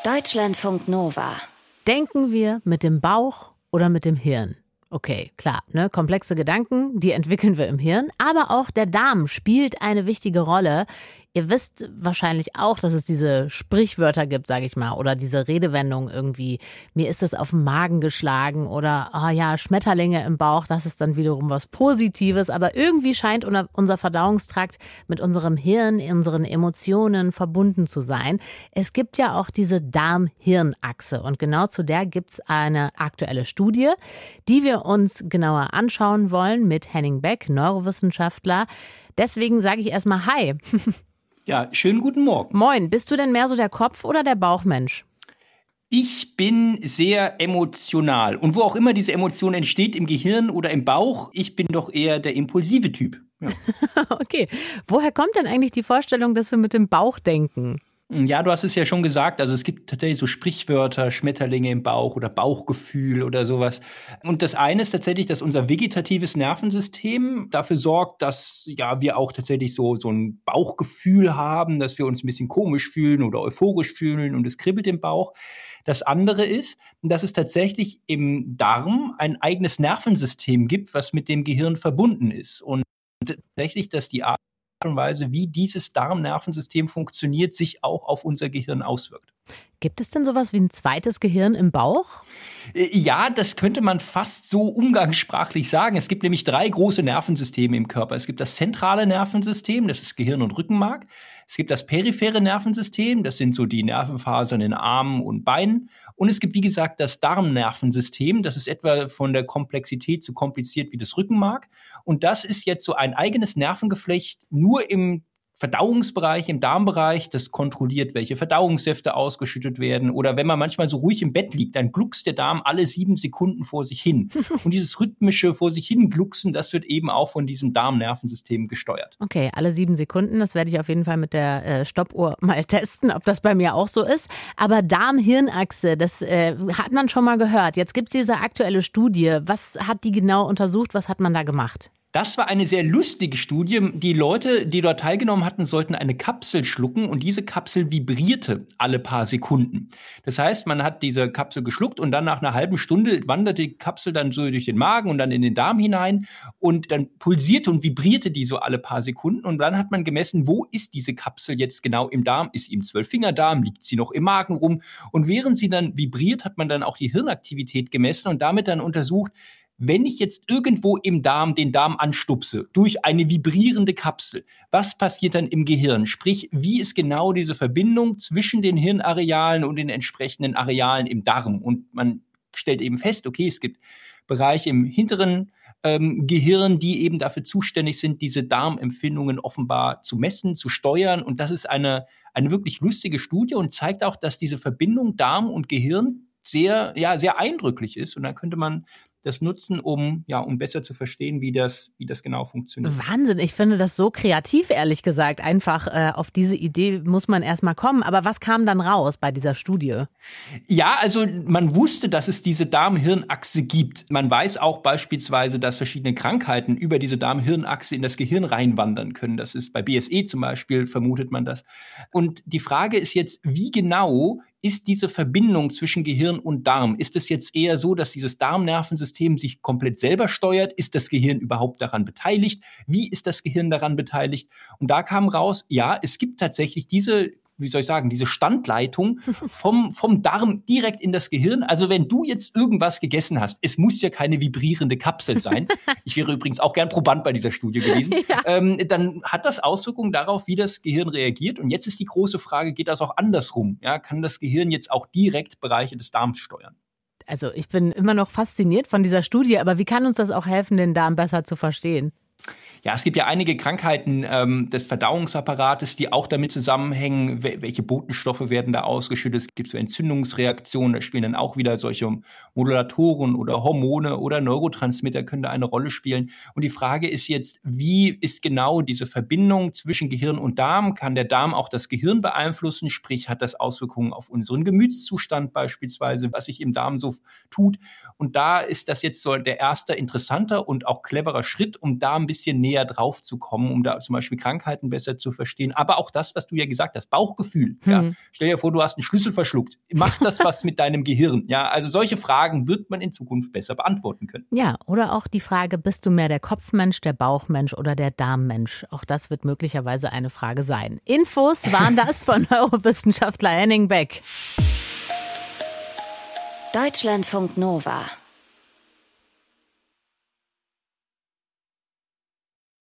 Deutschlandfunk Nova. Denken wir mit dem Bauch oder mit dem Hirn? Okay, klar, komplexe Gedanken, die entwickeln wir im Hirn, aber auch der Darm spielt eine wichtige Rolle. Ihr wisst wahrscheinlich auch, dass es diese Sprichwörter gibt, sage ich mal, oder diese Redewendung irgendwie, mir ist es auf den Magen geschlagen oder, Schmetterlinge im Bauch, das ist dann wiederum was Positives, aber irgendwie scheint unser Verdauungstrakt mit unserem Hirn, unseren Emotionen verbunden zu sein. Es gibt ja auch diese Darm-Hirn-Achse und genau zu der gibt es eine aktuelle Studie, die wir uns genauer anschauen wollen mit Henning Beck, Neurowissenschaftler. Deswegen sage ich erstmal Hi. Ja, schönen guten Morgen. Moin, bist du denn mehr so der Kopf- oder der Bauchmensch? Ich bin sehr emotional. Und wo auch immer diese Emotion entsteht, im Gehirn oder im Bauch, ich bin doch eher der impulsive Typ. Ja. Okay, woher kommt denn eigentlich die Vorstellung, dass wir mit dem Bauch denken? Ja, du hast es ja schon gesagt, also es gibt tatsächlich so Sprichwörter, Schmetterlinge im Bauch oder Bauchgefühl oder sowas. Und das eine ist tatsächlich, dass unser vegetatives Nervensystem dafür sorgt, dass wir auch tatsächlich so ein Bauchgefühl haben, dass wir uns ein bisschen komisch fühlen oder euphorisch fühlen und es kribbelt im Bauch. Das andere ist, dass es tatsächlich im Darm ein eigenes Nervensystem gibt, was mit dem Gehirn verbunden ist. Und tatsächlich, dass die Art und Weise, wie dieses Darmnervensystem funktioniert, sich auch auf unser Gehirn auswirkt. Gibt es denn sowas wie ein zweites Gehirn im Bauch? Ja, das könnte man fast so umgangssprachlich sagen. Es gibt nämlich 3 große Nervensysteme im Körper. Es gibt das zentrale Nervensystem, das ist Gehirn und Rückenmark. Es gibt das periphere Nervensystem, das sind so die Nervenfasern in Armen und Beinen. Und es gibt, wie gesagt, das Darmnervensystem, das ist etwa von der Komplexität so kompliziert wie das Rückenmark. Und das ist jetzt so ein eigenes Nervengeflecht nur im Verdauungsbereich, im Darmbereich, das kontrolliert, welche Verdauungssäfte ausgeschüttet werden. Oder wenn man manchmal so ruhig im Bett liegt, dann gluckst der Darm alle 7 Sekunden vor sich hin. Und dieses rhythmische vor sich hin glucksen, das wird eben auch von diesem Darmnervensystem gesteuert. Okay, alle 7 Sekunden, das werde ich auf jeden Fall mit der Stoppuhr mal testen, ob das bei mir auch so ist. Aber Darm-Hirn-Achse, das hat man schon mal gehört. Jetzt gibt es diese aktuelle Studie. Was hat die genau untersucht? Was hat man da gemacht? Das war eine sehr lustige Studie. Die Leute, die dort teilgenommen hatten, sollten eine Kapsel schlucken und diese Kapsel vibrierte alle paar Sekunden. Das heißt, man hat diese Kapsel geschluckt und dann nach einer halben Stunde wanderte die Kapsel dann so durch den Magen und dann in den Darm hinein und dann pulsierte und vibrierte die so alle paar Sekunden und dann hat man gemessen, wo ist diese Kapsel jetzt genau im Darm? Ist sie im 12-Finger-Darm? Liegt sie noch im Magen rum? Und während sie dann vibriert, hat man dann auch die Hirnaktivität gemessen und damit dann untersucht, wenn ich jetzt irgendwo im Darm den Darm anstupse, durch eine vibrierende Kapsel, was passiert dann im Gehirn? Sprich, wie ist genau diese Verbindung zwischen den Hirnarealen und den entsprechenden Arealen im Darm? Und man stellt eben fest, okay, es gibt Bereiche im hinteren Gehirn, die eben dafür zuständig sind, diese Darmempfindungen offenbar zu messen, zu steuern. Und das ist eine wirklich lustige Studie und zeigt auch, dass diese Verbindung Darm und Gehirn sehr eindrücklich ist. Und dann könnte man das nutzen, um besser zu verstehen, wie das genau funktioniert. Wahnsinn, ich finde das so kreativ, ehrlich gesagt. Einfach auf diese Idee muss man erstmal kommen. Aber was kam dann raus bei dieser Studie? Ja, also man wusste, dass es diese Darm-Hirn-Achse gibt. Man weiß auch beispielsweise, dass verschiedene Krankheiten über diese Darm-Hirn-Achse in das Gehirn reinwandern können. Das ist bei BSE zum Beispiel, vermutet man das. Und die Frage ist jetzt, wie genau ist diese Verbindung zwischen Gehirn und Darm? Ist es jetzt eher so, dass dieses Darmnervensystem sich komplett selber steuert? Ist das Gehirn überhaupt daran beteiligt? Wie ist das Gehirn daran beteiligt? Und da kam raus, ja, es gibt tatsächlich diese Standleitung vom Darm direkt in das Gehirn. Also wenn du jetzt irgendwas gegessen hast, es muss ja keine vibrierende Kapsel sein. Ich wäre übrigens auch gern Proband bei dieser Studie gewesen. Ja. Dann hat das Auswirkungen darauf, wie das Gehirn reagiert. Und jetzt ist die große Frage, geht das auch andersrum? Ja, kann das Gehirn jetzt auch direkt Bereiche des Darms steuern? Also ich bin immer noch fasziniert von dieser Studie, aber wie kann uns das auch helfen, den Darm besser zu verstehen? Ja, es gibt ja einige Krankheiten des Verdauungsapparates, die auch damit zusammenhängen, welche Botenstoffe werden da ausgeschüttet. Es gibt so Entzündungsreaktionen, da spielen dann auch wieder solche Modulatoren oder Hormone oder Neurotransmitter können da eine Rolle spielen. Und die Frage ist jetzt, wie ist genau diese Verbindung zwischen Gehirn und Darm? Kann der Darm auch das Gehirn beeinflussen? Sprich, hat das Auswirkungen auf unseren Gemütszustand beispielsweise, was sich im Darm so tut? Und da ist das jetzt so der erste interessanter und auch cleverer Schritt, um da ein bisschen näher drauf zu kommen, um da zum Beispiel Krankheiten besser zu verstehen. Aber auch das, was du ja gesagt hast, Bauchgefühl. Ja. Stell dir vor, du hast einen Schlüssel verschluckt. Macht das was mit deinem Gehirn? Ja, also solche Fragen wird man in Zukunft besser beantworten können. Ja, oder auch die Frage, bist du mehr der Kopfmensch, der Bauchmensch oder der Darmmensch? Auch das wird möglicherweise eine Frage sein. Infos waren das von Neurowissenschaftler Henning Beck. Deutschlandfunk Nova